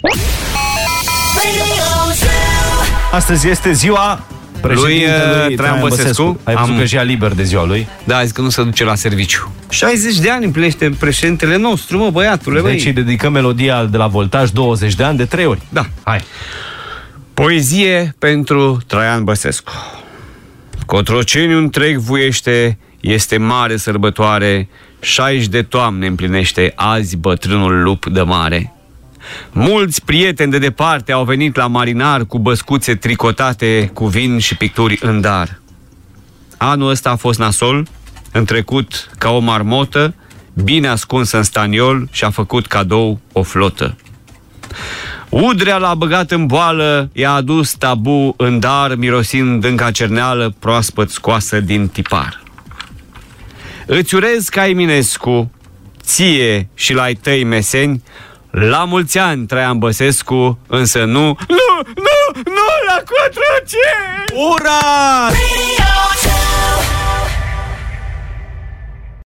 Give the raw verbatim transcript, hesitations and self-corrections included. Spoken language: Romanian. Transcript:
Astăzi este ziua președintelui lui Traian Băsescu. Ai văzut Am... că și ea liber de ziua lui? Da, a zis că nu se duce la serviciu. șaizeci de ani împlinește președintele nostru, mă, băiatule. Deci îi dedicăm melodia de la Voltaj, douăzeci de ani, de trei ori. Da. Hai. Poezie pentru Traian Băsescu. Cotroceniu întreg vuiește, este mare sărbătoare, șaizeci de toamne împlinește azi bătrânul lup de mare. Mulți prieteni de departe au venit la marinar cu băscuțe tricotate cu vin și picturi în dar. Anul ăsta a fost nasol, în trecut ca o marmotă, bine ascunsă în staniol și a făcut cadou o flotă. Udrea l-a băgat în boală, i-a adus tabu în dar, mirosind încă cerneală proaspăt scoasă din tipar. Îți urez ca Eminescu, ție și la-ai tăi meseni, la mulți ani, Traian Băsescu, însă nu, nu, nu, nu la Cotroceni! Ura!